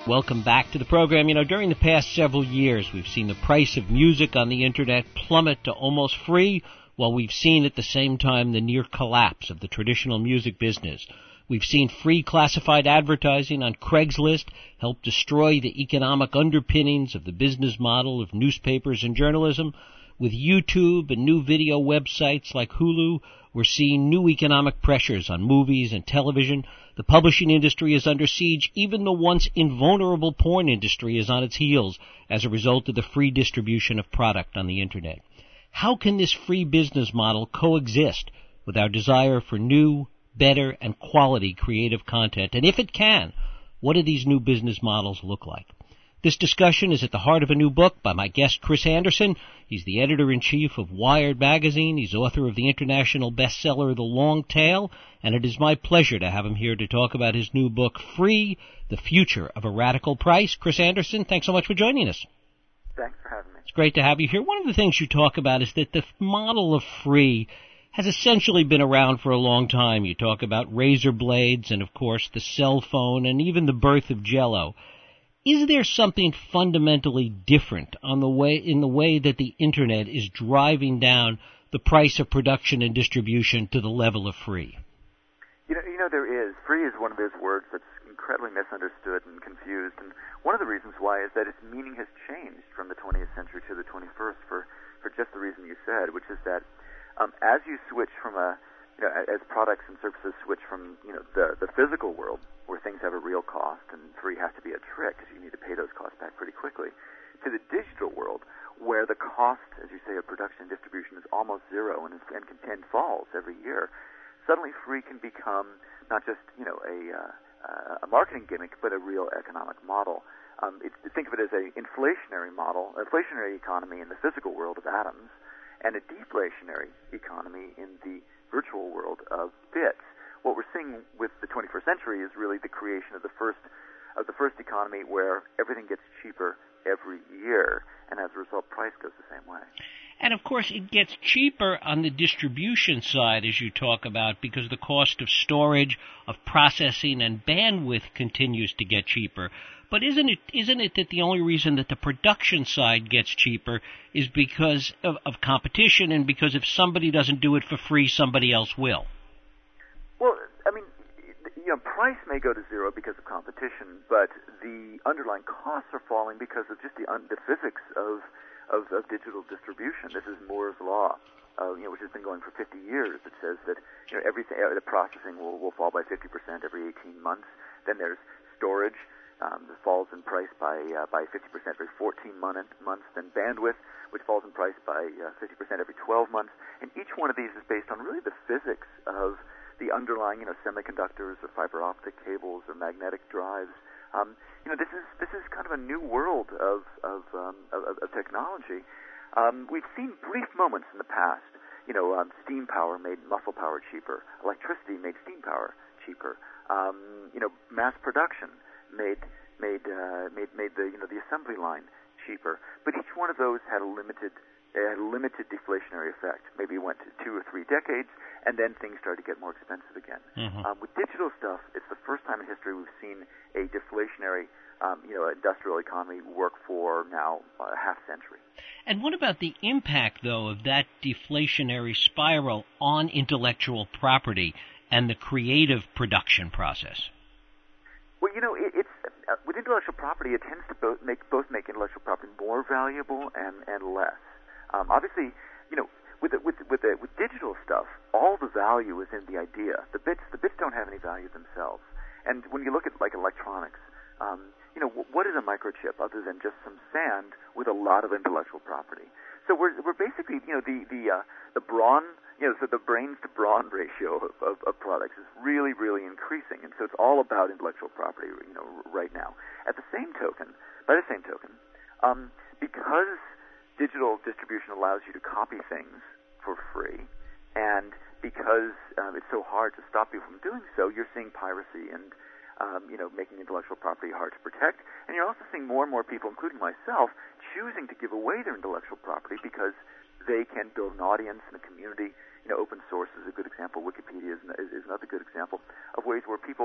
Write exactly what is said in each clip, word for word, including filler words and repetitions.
Welcome back to the program. You know, during the past several years, we've seen the price of music on the Internet plummet to almost free, while we've seen at the same time the near collapse of the traditional music business. We've seen free classified advertising on Craigslist help destroy the economic underpinnings of the business model of newspapers and journalism. With YouTube and new video websites like Hulu, we're seeing new economic pressures on movies and television. The publishing industry is under siege. Even the once invulnerable porn industry is on its heels as a result of the free distribution of product on the Internet. How can this free business model coexist with our desire for new, better, and quality creative content? And if it can, what do these new business models look like? This discussion is at the heart of a new book by my guest, Chris Anderson. He's the editor-in-chief of Wired Magazine. He's author of the international bestseller, The Long Tail, and it is my pleasure to have him here to talk about his new book, Free, The Future of a Radical Price. Chris Anderson, thanks so much for joining us. Thanks for having me. It's great to have you here. One of the things you talk about is that the model of free has essentially been around for a long time. You talk about razor blades and, of course, the cell phone and even the birth of Jell-O. Is there something fundamentally different on the way in the way that the Internet is driving down the price of production and distribution to the level of free? You know, you know, there is. Free is one of those words that's incredibly misunderstood and confused, and one of the reasons why is that its meaning has changed from the twentieth century to the twenty-first for, for just the reason you said, which is that um, as you switch from a, you know, as products and services switch from, you know, the, the physical world, where things have a real cost and free has to be a trick because you need to pay those costs back pretty quickly, to the digital world where the cost, as you say, of production and distribution is almost zero and, is, and, can, and falls every year. Suddenly free can become not just, you know, a, uh, a marketing gimmick, but a real economic model. Um, it's, think of it as an inflationary model, an inflationary economy in the physical world of atoms, and a deflationary economy in the virtual world of bits. What we're seeing with the twenty-first century is really the creation of the first of the first economy where everything gets cheaper every year, and as a result, price goes the same way. And, of course, it gets cheaper on the distribution side, as you talk about, because the cost of storage, of processing, and bandwidth continues to get cheaper. But isn't it isn't it that the only reason that the production side gets cheaper is because of, of competition and because if somebody doesn't do it for free, somebody else will? Well, I mean, you know, price may go to zero because of competition, but the underlying costs are falling because of just the, un- the physics of, of of digital distribution. This is Moore's law, uh, you know, which has been going for fifty years. It says that, you know, everything, uh, the processing will, will fall by fifty percent every eighteen months. Then there's storage um, that falls in price by uh, by fifty percent every fourteen months. Then bandwidth, which falls in price by uh, fifty percent every twelve months. And each one of these is based on really the physics of the underlying, you know, semiconductors or fiber optic cables or magnetic drives. Um, you know, this is this is kind of a new world of of, um, of, of technology. Um, we've seen brief moments in the past. You know, um, steam power made muscle power cheaper. Electricity made steam power cheaper. Um, you know, mass production made made uh, made made the you know the assembly line cheaper. But each one of those had a limited It had a limited deflationary effect. Maybe it went to two or three decades, and then things started to get more expensive again. Mm-hmm. Um, with digital stuff, it's the first time in history we've seen a deflationary, um, you know, industrial economy work for now uh, a half century. And what about the impact, though, of that deflationary spiral on intellectual property and the creative production process? Well, you know, it, it's uh, with intellectual property, it tends to both make both make intellectual property more valuable and and less. Um, obviously, you know, with the, with with the, with digital stuff, all the value is in the idea. The bits the bits don't have any value themselves. And when you look at like electronics, um, you know, w- what is a microchip other than just some sand with a lot of intellectual property? So we're we're basically, you know, the the uh, the brawn, you know, so the brains to brawn ratio of, of, of products is really really increasing, and so it's all about intellectual property, you know, right now. At the same token, by the same token, um, because digital distribution allows you to copy things for free, and because um, it's so hard to stop people from doing so, you're seeing piracy and um, you know, making intellectual property hard to protect. And you're also seeing more and more people, including myself, choosing to give away their intellectual property because they can build an audience and a community. You know, open source is a good example. Wikipedia is, is, is another good example of ways where people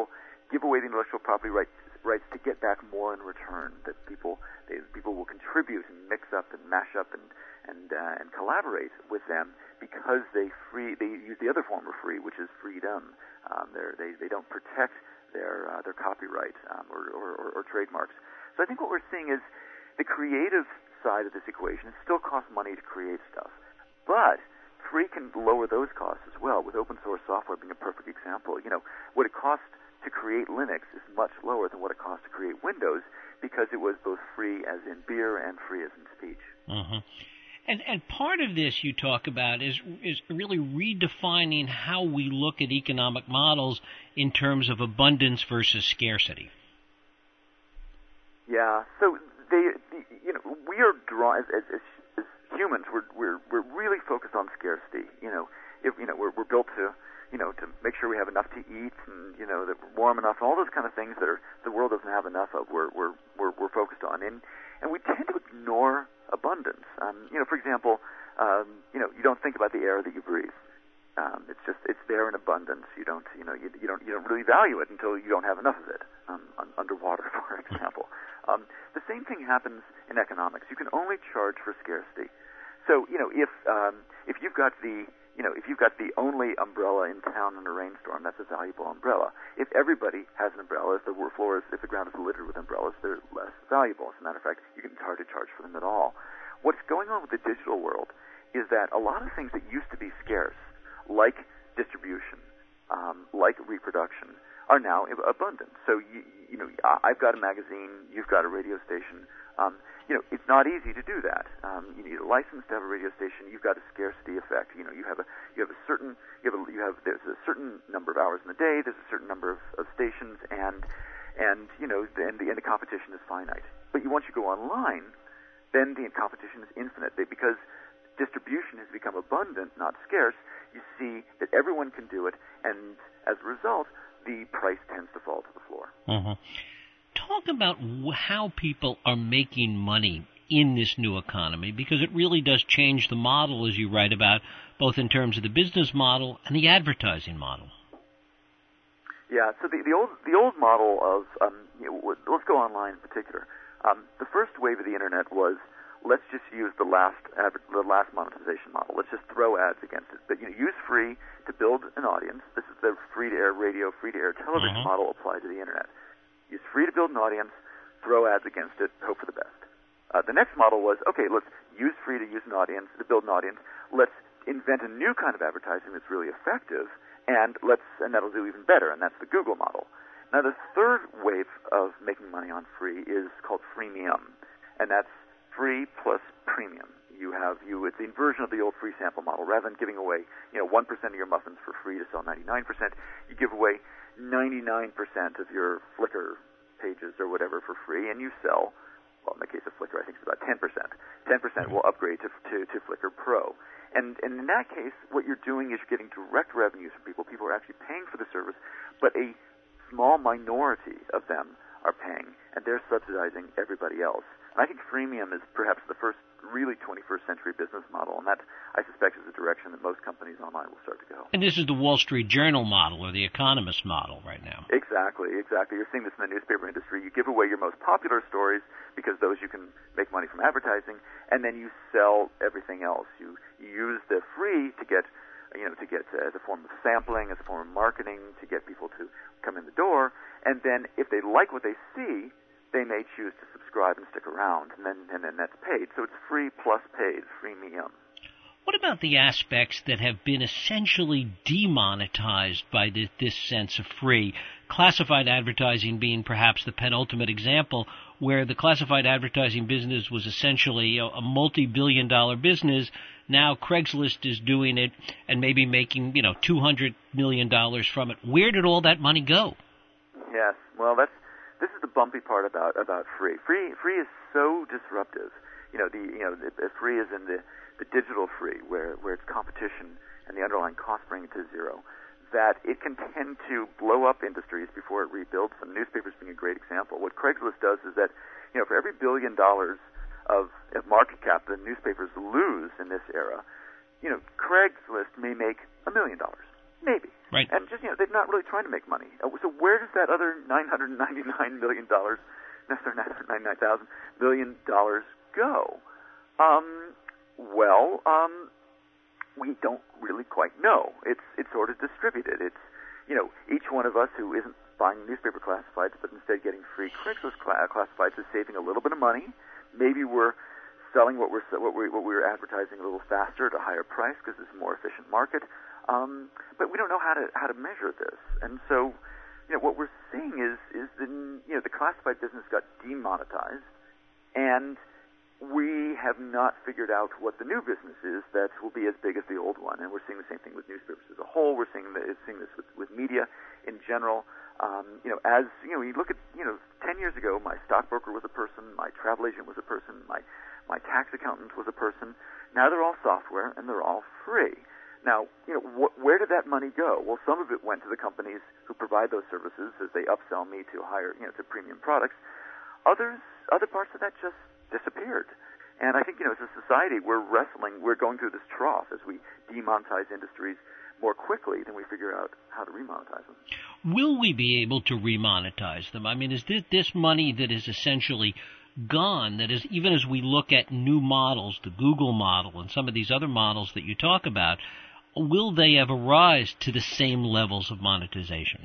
give away the intellectual property rights rights to get back more in return. That people they, people will contribute and mix up and mash up and and uh, and collaborate with them because they free they use the other form of free, which is freedom. Um, they they don't protect their uh, their copyright um, or, or, or, or trademarks. So I think what we're seeing is the creative side of this equation. It still costs money to create stuff, but free can lower those costs as well, with open source software being a perfect example. You know, what it costs to create Linux is much lower than what it costs to create Windows because it was both free as in beer and free as in speech. Mm-hmm. And and part of this you talk about is is really redefining how we look at economic models in terms of abundance versus scarcity. Yeah. So they, you know, we are drawn as, as, as humans. We're we're we're really focused on scarcity. You know, if you know we're we're built to you know to make sure we have enough to eat and you know that we're warm enough. All those kind of things that are the world doesn't have enough of. We're we're we're, we're focused on and and we tend to ignore abundance. Um, you know, for example, um, you know, you don't think about the air that you breathe. Um, it's just it's there in abundance. You don't, you know, you, you don't you don't really value it until you don't have enough of it. Um, un, underwater, for example. Um, the same thing happens in economics. You can only charge for scarcity. So, you know, if um, if you've got the you know if you've got the only umbrella in town in a rainstorm, that's a valuable umbrella. If everybody has an umbrella, if the floor is, if the ground is littered with umbrellas, they're less valuable. As a matter of fact, you can it's hard to charge for them at all. What's going on with the digital world is that a lot of things that used to be scarce, like distribution, um, like reproduction, are now abundant. So, you, you know, I've got a magazine, you've got a radio station. Um, you know, it's not easy to do that. Um, you need a license to have a radio station. You've got a scarcity effect. You know, you have a you have a certain you have a, you have there's a certain number of hours in the day. There's a certain number of, of stations, and and you know, and the and the competition is finite. But you once you go online, then the competition is infinite because distribution has become abundant, not scarce. You see that everyone can do it, and as a result, the price tends to fall to the floor. Mm-hmm. Talk about how people are making money in this new economy, because it really does change the model, as you write about, both in terms of the business model and the advertising model. Yeah, so the, the old the old model of um, you know, let's go online in particular. Um, the first wave of the internet was let's just use the last adver- the last monetization model. Let's just throw ads against it. But you know, use free to build an audience. This is the free-to-air radio, free-to-air television mm-hmm. model applied to the internet. Use free to build an audience, throw ads against it, hope for the best. Uh, the next model was, okay, let's use free to use an audience, to build an audience. Let's invent a new kind of advertising that's really effective, and let's and that'll do even better, and that's the Google model. Now, the third wave of making money on free is called freemium, and that's free plus premium. You have you it's the inversion of the old free sample model. Rather than giving away, you know, one percent of your muffins for free to sell ninety-nine percent, you give away ninety-nine percent of your Flickr pages or whatever for free, and you sell, well, in the case of Flickr, I think it's about ten percent. ten percent will upgrade to, to, to Flickr Pro. And, and in that case, what you're doing is you're getting direct revenues from people. People are actually paying for the service, but a small minority of them are paying, and they're subsidizing everybody else. And I think freemium is perhaps the first really twenty-first century business model, and that, I suspect, is the direction that most companies online will start to go. And this is the Wall Street Journal model or the Economist model right now. Exactly, exactly. You're seeing this in the newspaper industry. You give away your most popular stories because those you can make money from advertising, and then you sell everything else. You, you use the free to get, you know, to get uh, as a form of sampling, as a form of marketing, to get people to come in the door, and then if they like what they see, they may choose to subscribe and stick around, and then and then that's paid. So it's free plus paid, freemium. What about the aspects that have been essentially demonetized by this, this sense of free? Classified advertising being perhaps the penultimate example, where the classified advertising business was essentially a, a multi-billion dollar business. Now Craigslist is doing it and maybe making, you know, two hundred million dollars from it. Where did all that money go? Yes, well, that's this is the bumpy part about about free. Free free is so disruptive. You know, the you know the, the free is in the, the digital free, where where it's competition and the underlying cost bring it to zero, that it can tend to blow up industries before it rebuilds them. Newspapers being a great example. What Craigslist does is that, you know, for every billion dollars of, of market cap that newspapers lose in this era, you know, Craigslist may make a million dollars. Maybe. Right. And just, you know, they're not really trying to make money. So where does that other nine hundred ninety-nine million dollars, no, sorry, nine hundred ninety-nine thousand million dollars go? Um, well, um, we don't really quite know. It's it's sort of distributed. It's, you know, each one of us who isn't buying newspaper classifieds but instead getting free Craigslist classifieds is saving a little bit of money. Maybe we're selling what we're what we what we're advertising a little faster at a higher price because it's a more efficient market. Um, but we don't know how to how to measure this, and so, you know, what we're seeing is is the you know the classified business got demonetized, and we have not figured out what the new business is that will be as big as the old one. And we're seeing the same thing with newspapers as a whole. We're seeing the, seeing this with, with media in general. Um, you know, as you know, you look at you know, ten years ago, my stockbroker was a person, my travel agent was a person, my my tax accountant was a person. Now they're all software and they're all free. Now, you know, wh- where did that money go? Well, some of it went to the companies who provide those services as they upsell me to higher, you know, to premium products. Others, other parts of that just disappeared. And I think, you know, as a society, we're wrestling, we're going through this trough as we demonetize industries more quickly than we figure out how to remonetize them. Will we be able to remonetize them? I mean, is this, this money that is essentially gone, that is, even as we look at new models, the Google model and some of these other models that you talk about, will they ever rise to the same levels of monetization?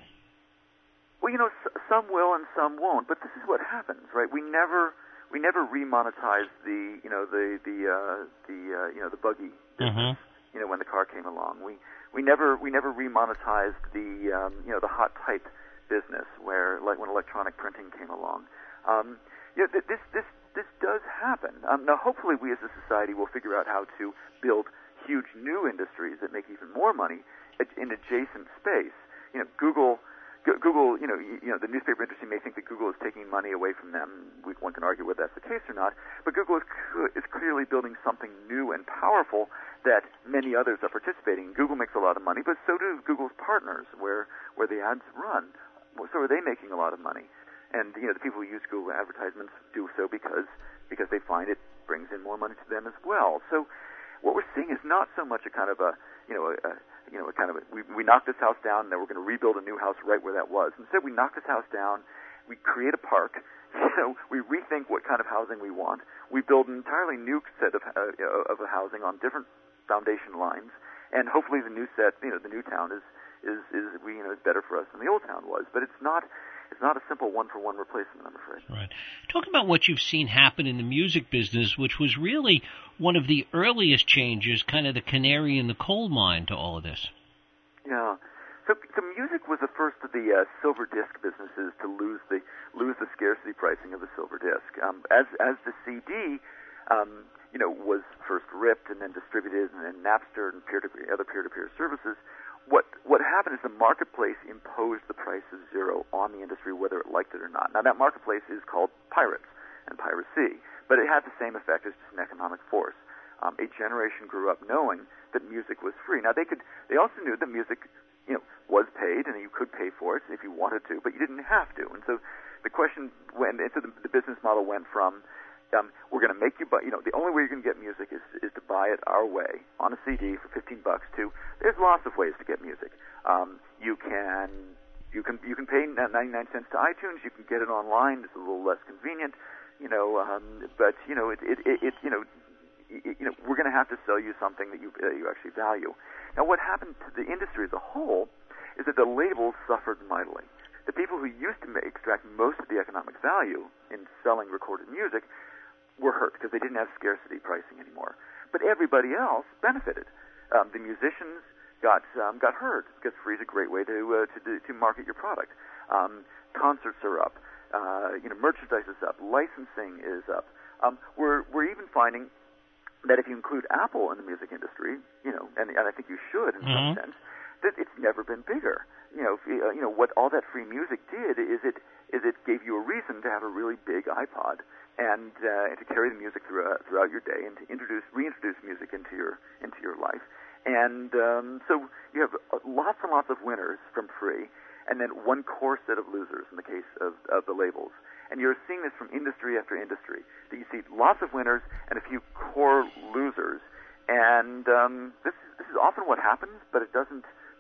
Well, you know, s- some will and some won't, but this is what happens, right? We never we never remonetized the, you know, the the uh, the uh, you know the buggy business, Mm-hmm. you know, when the car came along. We we never we never remonetized the um, you know the hot type business where like when electronic printing came along. Um, you know, th- this this this does happen. Um, now, hopefully, we as a society will figure out how to build huge new industries that make even more money in adjacent space. You know, Google, Google, you know, you, you know, the newspaper industry may think that Google is taking money away from them. We, one can argue whether that's the case or not. But Google is, is clearly building something new and powerful that many others are participating in. Google makes a lot of money, but so do Google's partners, where where the ads run. So are they making a lot of money? And you know, the people who use Google advertisements do so because because they find it brings in more money to them as well. So what we're seeing is not so much a kind of a, you know, a, a you know, a kind of a, we, we knock this house down and then we're going to rebuild a new house right where that was. Instead, we knock this house down, we create a park, you know, we rethink what kind of housing we want, we build an entirely new set of uh, of a housing on different foundation lines, and hopefully the new set, you know, the new town is is is we you know is better for us than the old town was. But it's not. It's not a simple one-for-one replacement, I'm afraid. Right. Talk about what you've seen happen in the music business, which was really one of the earliest changes, kind of the canary in the coal mine to all of this. Yeah. So, so music was the first of the uh, silver disc businesses to lose the lose the scarcity pricing of the silver disc. Um, as as the C D, um, you know, was first ripped and then distributed, and then Napster and peer-to-peer, other peer-to-peer services. What what happened is the marketplace imposed the price of zero on the industry, whether it liked it or not. Now, that marketplace is called pirates and piracy, but it had the same effect as just an economic force. Um, a generation grew up knowing that music was free. Now, they could. They also knew that music, you know, was paid, and you could pay for it if you wanted to, but you didn't have to. And so, the question went. And so the, the business model went from, Um, we're going to make you buy, you know, the only way you're going to get music is, is to buy it our way on a C D for fifteen bucks to, there's lots of ways to get music. Um, you can, you can, you can pay ninety-nine cents to iTunes, you can get it online, it's a little less convenient, you know, um, but, you know, it, it, it, it you know, it, you know, we're going to have to sell you something that you, uh, you actually value. Now, what happened to the industry as a whole is that the labels suffered mightily. The people who used to make, extract most of the economic value in selling recorded music were hurt because they didn't have scarcity pricing anymore. But everybody else benefited. Um, the musicians got um, got heard because free is a great way to uh, to to market your product. Um, concerts are up. Uh, you know, merchandise is up. Licensing is up. Um, we're we're even finding that if you include Apple in the music industry, you know, and, and I think you should in mm-hmm. some sense, that it's never been bigger. You know, if, uh, you know what all that free music did is it is it gave you a reason to have a really big iPod. And uh, to carry the music throughout, throughout your day, and to introduce, reintroduce music into your into your life, and um, so you have lots and lots of winners from free, and then one core set of losers in the case of, of the labels. And you're seeing this from industry after industry. That you see lots of winners and a few core losers, and um, this this is often what happens, but it doesn't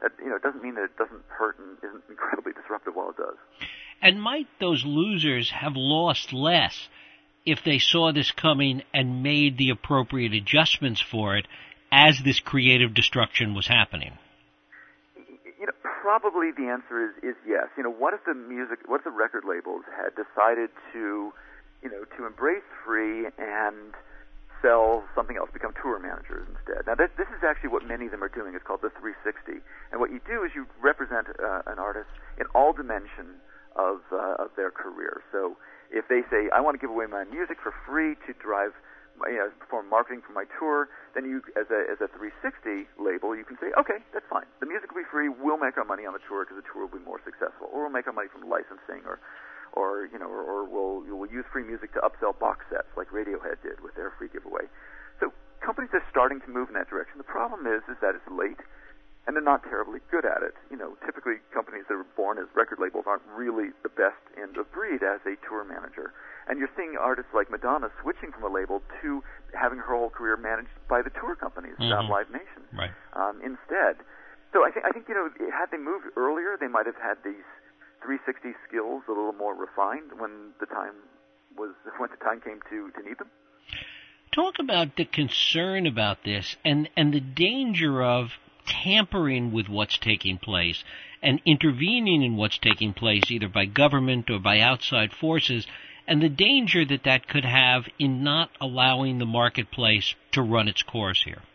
that, you know, it doesn't mean that it doesn't hurt and isn't incredibly disruptive while it does. And might those losers have lost less if they saw this coming and made the appropriate adjustments for it as this creative destruction was happening? You know, probably the answer is, is yes. You know, what if the music, what if the record labels had decided to, you know, to embrace free and sell something else, become tour managers instead? Now, this, this is actually what many of them are doing. It's called the three sixty. And what you do is you represent uh, an artist in all dimensions of, uh, of their career. So if they say, I want to give away my music for free to drive, you know, perform marketing for my tour, then you, as a as a three sixty label, you can say, okay, that's fine. The music will be free. We'll make our money on the tour because the tour will be more successful, or we'll make our money from licensing, or, or you know, or, or we'll we'll use free music to upsell box sets like Radiohead did with their free giveaway. So companies are starting to move in that direction. The problem is, is that it's late, and they're not terribly good at it. You know, typically companies that are born as record labels aren't really the best end of breed as a tour manager. And you're seeing artists like Madonna switching from a label to having her whole career managed by the tour companies, mm-hmm. not Live Nation, right. um, instead. So I think, I think, you know, had they moved earlier, they might have had these three sixty skills a little more refined when the time was, when the time came to, to need them. Talk about the concern about this and, and the danger of tampering with what's taking place and intervening in what's taking place either by government or by outside forces, and the danger that that could have in not allowing the marketplace to run its course here.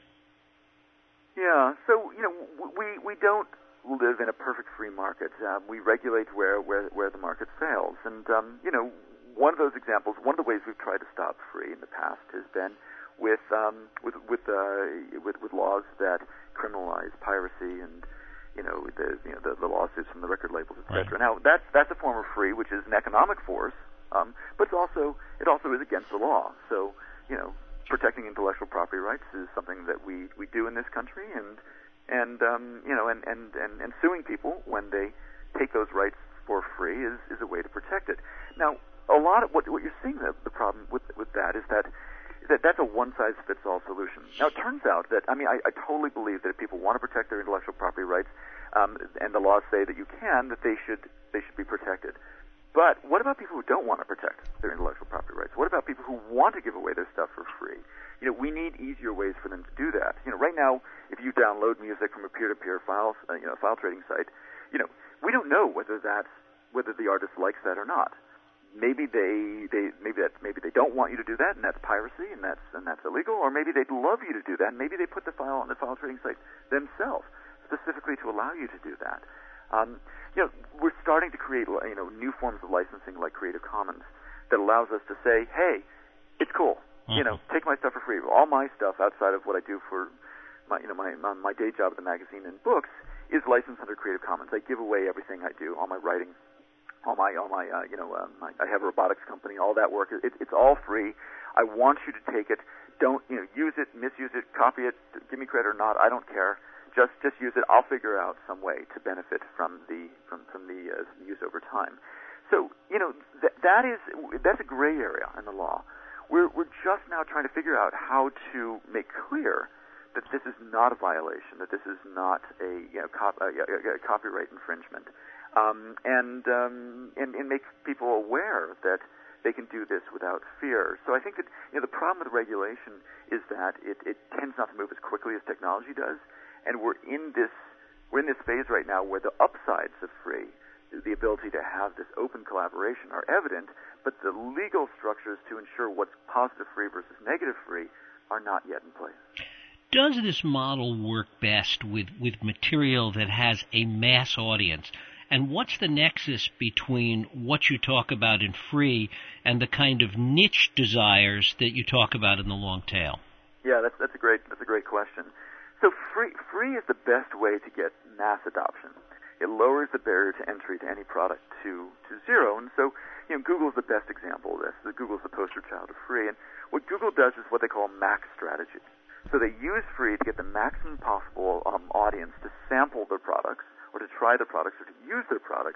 Yeah, so, you know, we we don't live in a perfect free market. Um, we regulate where, where, where the market fails. And, um, you know, one of those examples, one of the ways we've tried to stop free in the past has been with um, with with, uh, with with laws that criminalize piracy and, you know, the you know the, the lawsuits from the record labels, et cetera. Right. Now, that's that's a form of free, which is an economic force. Um, but it's also it also is against the law. So, you know, protecting intellectual property rights is something that we, we do in this country, and and um, you know, and, and, and, and suing people when they take those rights for free is, is a way to protect it. Now, a lot of what what you're seeing the, the problem with with that is that that that's a one size fits all solution. Now, it turns out that I mean I, I totally believe that if people want to protect their intellectual property rights, um, and the laws say that you can, that they should they should be protected. But what about people who don't want to protect their intellectual property rights? What about people who want to give away their stuff for free? You know, we need easier ways for them to do that. You know, right now, if you download music from a peer-to-peer file, uh, you know, file trading site, you know, we don't know whether that's whether the artist likes that or not. Maybe they, they maybe that maybe they don't want you to do that, and that's piracy, and that's and that's illegal. Or maybe they'd love you to do that, and maybe they put the file on the file trading site themselves, specifically to allow you to do that. Um, you know, we're starting to create, you know, new forms of licensing like Creative Commons that allows us to say, hey, it's cool. Mm-hmm. You know, take my stuff for free. All my stuff outside of what I do for my, you know, my my day job at the magazine and books is licensed under Creative Commons. I give away everything I do, all my writing, all my, all my, uh, you know, um, I, I have a robotics company, all that work. It, it's all free. I want you to take it. Don't, you know, use it, misuse it, copy it, give me credit or not. I don't care. Just, just use it. I'll figure out some way to benefit from the from from the uh, use over time. So, you know, th- that is that's a gray area in the law. We're we're just now trying to figure out how to make clear that this is not a violation, that this is not a, you know, cop- a, a copyright infringement, um, and, um, and and make people aware that they can do this without fear. So I think that, you know, the problem with regulation is that it, it tends not to move as quickly as technology does. And we're in this we're in this phase right now where the upsides of free, the ability to have this open collaboration, are evident, but the legal structures to ensure what's positive free versus negative free are not yet in place. Does this model work best with, with material that has a mass audience? And what's the nexus between what you talk about in free and the kind of niche desires that you talk about in the long tail? Yeah, that's that's a great that's a great question. So free free is the best way to get mass adoption. It lowers the barrier to entry to any product to, to zero. And so, you know, Google's the best example of this. Google's the poster child of free. And what Google does is what they call max strategy. So they use free to get the maximum possible um, audience to sample their products or to try their products or to use their products.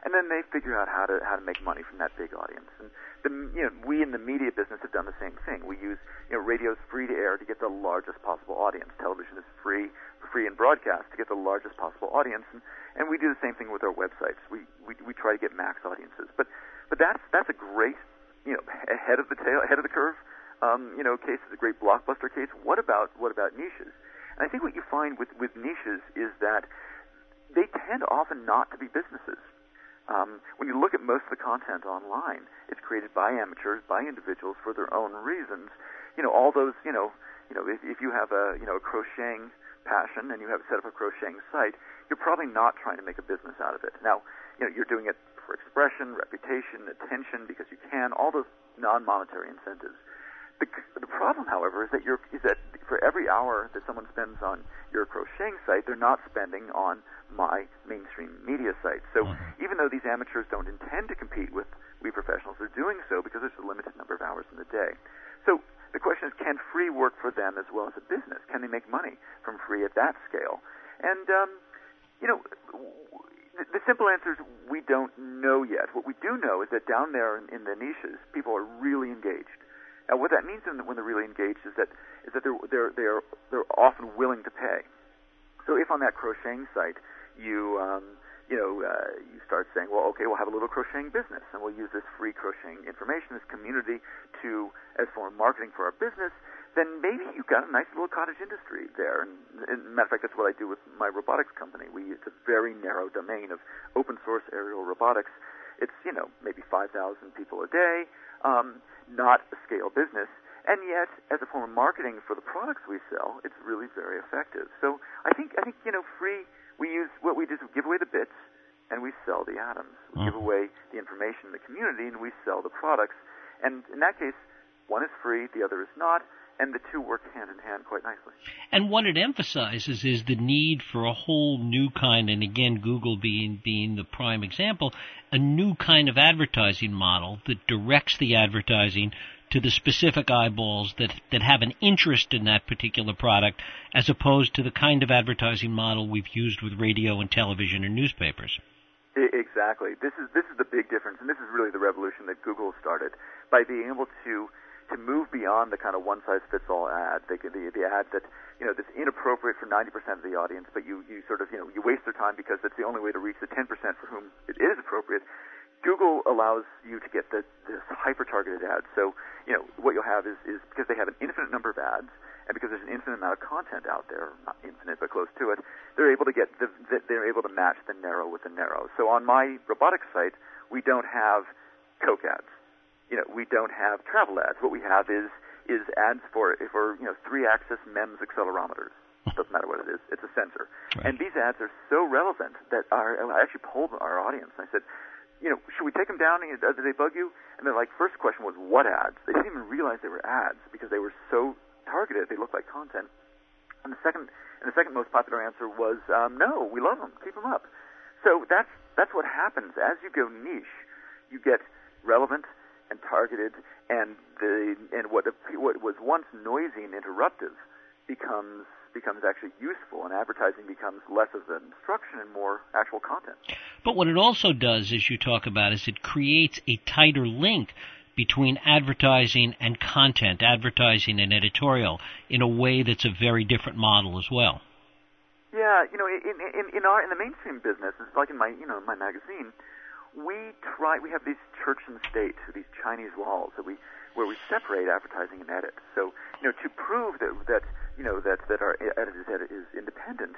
and then they figure out how to how to make money from that big audience. And the, you know, we in the media business have done the same thing. We use, you know, radio's free to air to get the largest possible audience. Television is free, free in broadcast to get the largest possible audience, and, and we do the same thing with our websites. We, we we try to get max audiences. But but that's that's a great, you know, ahead of the tail, ahead of the curve, um, you know, case. It's a great blockbuster case. What about what about niches? And I think what you find with with niches is that they tend often not to be businesses. Um, when you look at most of the content online, it's created by amateurs, by individuals for their own reasons. You know, all those, you know, you know, if, if you have a, you know, a crocheting passion and you have set up a crocheting site, you're probably not trying to make a business out of it. Now, you know, you're doing it for expression, reputation, attention, because you can, all those non-monetary incentives. The, the problem, however, is that you're, is that for every hour that someone spends on your crocheting site, they're not spending on my mainstream media site. So mm-hmm. even though these amateurs don't intend to compete with we professionals, they're doing so because there's a limited number of hours in the day. So the question is, can free work for them as well as a business? Can they make money from free at that scale? And, um, you know, the, the simple answer is we don't know yet. What we do know is that down there in, in the niches, people are really engaged. Now, what that means when they're really engaged is that is that they're they're they're they're often willing to pay. So, if on that crocheting site you um, you know uh, you start saying, well, okay, we'll have a little crocheting business, and we'll use this free crocheting information, this community, to as form of marketing for our business, then maybe you've got a nice little cottage industry there. And, and matter of fact, that's what I do with my robotics company. We it's a very narrow domain of open source aerial robotics. It's you know maybe five thousand people a day. Um, not a scale business, and yet, as a form of marketing for the products we sell, it's really very effective. So I think, I think you know, free, we use, what we do is we give away the bits, and we sell the atoms. We mm. give away the information in the community, and we sell the products. And in that case, one is free, the other is not, and the two work hand in hand quite nicely. And what it emphasizes is the need for a whole new kind, and again, Google being being the prime example, a new kind of advertising model that directs the advertising to the specific eyeballs that, that have an interest in that particular product, as opposed to the kind of advertising model we've used with radio and television and newspapers. Exactly. This is this is the big difference, and this is really the revolution that Google started by being able to to move beyond the kind of one-size-fits-all ad, the, the, the ad that, you know, that's inappropriate for ninety percent of the audience, but you, you sort of, you know, you waste their time because that's the only way to reach the ten percent for whom it is appropriate. Google allows you to get the, this hyper-targeted ads. So, you know, what you'll have is, is because they have an infinite number of ads, and because there's an infinite amount of content out there, not infinite but close to it, they're able to get the, they're able to match the narrow with the narrow. So on my robotics site, we don't have Coke ads. You know, we don't have travel ads. What we have is is ads for for you know three-axis MEMS accelerometers. Doesn't matter what it is. It's a sensor. Right. And these ads are so relevant that our, I actually polled our audience. And I said, you know, should we take them down? Do they bug you? And they're like, first question was, what ads? They didn't even realize they were ads because they were so targeted. They looked like content. And the second and the second most popular answer was, um, no, we love them. Keep them up. So that's that's what happens as you go niche. You get relevant and targeted, and the and what what was once noisy and interruptive becomes becomes actually useful, and advertising becomes less of an instruction and more actual content. But what it also does, as you talk about, is it creates a tighter link between advertising and content, advertising and editorial, in a way that's a very different model as well. Yeah, you know, in in, in our in the mainstream business, it's like in my you know my magazine. We try. We have these church and state, these Chinese walls that we, where we separate advertising and edit. So, you know, to prove that that you know that that our editor's edit is independent,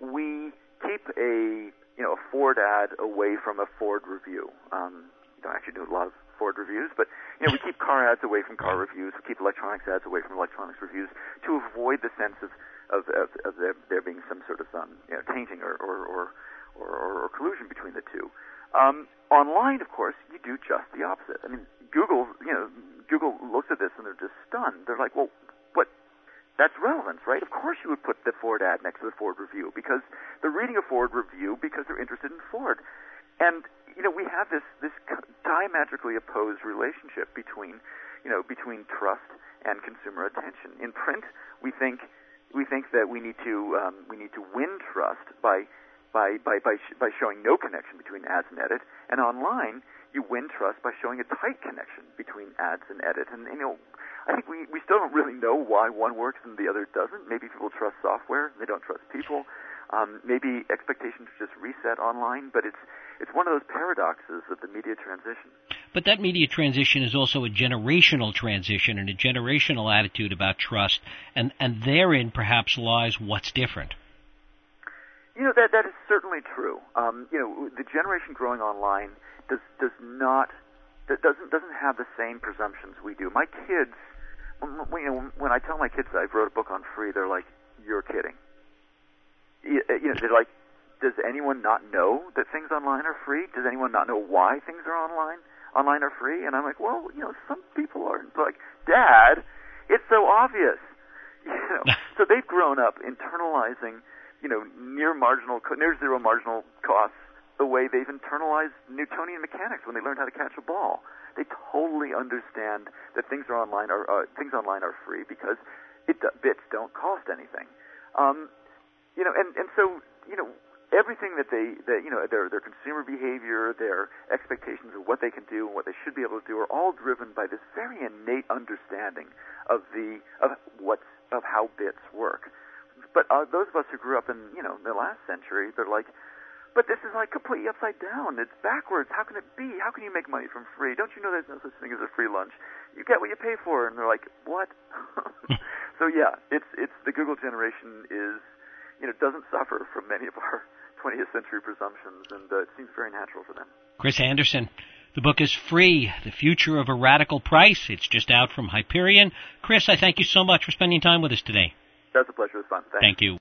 we keep a you know a Ford ad away from a Ford review. Um, we don't actually do a lot of Ford reviews, but you know we keep car ads away from car reviews. We keep electronics ads away from electronics reviews to avoid the sense of of of, of there, there being some sort of um, you know tainting or or or, or, or collusion between the two. Um, online, of course, you do just the opposite. I mean, Google, you know, Google looks at this and they're just stunned. They're like, well, but that's relevance, right? Of course you would put the Ford ad next to the Ford review because they're reading a Ford review because they're interested in Ford. And, you know, we have this, this diametrically opposed relationship between, you know, between trust and consumer attention. In print, we think, we think that we need to, um, we need to win trust by by by by, sh- by showing no connection between ads and edit, and online you win trust by showing a tight connection between ads and edit. And, you know, I think we, we still don't really know why one works and the other doesn't. Maybe people trust software, they don't trust people. Um, maybe expectations just reset online, but it's it's one of those paradoxes of the media transition. But that media transition is also a generational transition and a generational attitude about trust, and, and therein perhaps lies what's different. You know, that that is certainly true. Um, you know, the generation growing online does does not that doesn't doesn't have the same presumptions we do. My kids, when, you know, when I tell my kids that I wrote a book on free, they're like, "You're kidding." You, you know, they're like, "Does anyone not know that things online are free? Does anyone not know why things are online online are free?" And I'm like, "Well, you know, some people are." Like, "Dad, it's so obvious." You know, so they've grown up internalizing, you know, near marginal, near zero marginal costs the way they've internalized Newtonian mechanics when they learned how to catch a ball. They totally understand that things are online are uh, things online are free because it bits don't cost anything. Um, you know, and, and so you know everything that they that you know their their consumer behavior, their expectations of what they can do and what they should be able to do are all driven by this very innate understanding of the of what's of how bits work. But uh, those of us who grew up in, you know, the last century, they're like, but this is like completely upside down. It's backwards. How can it be? How can you make money from free? Don't you know there's no such thing as a free lunch? You get what you pay for. And they're like, what? So yeah, it's it's the Google generation is, you know, doesn't suffer from many of our twentieth century presumptions, and uh, it seems very natural for them. Chris Anderson. The book is free, The Future of a Radical Price. It's just out from Hyperion. Chris, I thank you so much for spending time with us today. That's a pleasure. It was fun. Thanks. Thank you.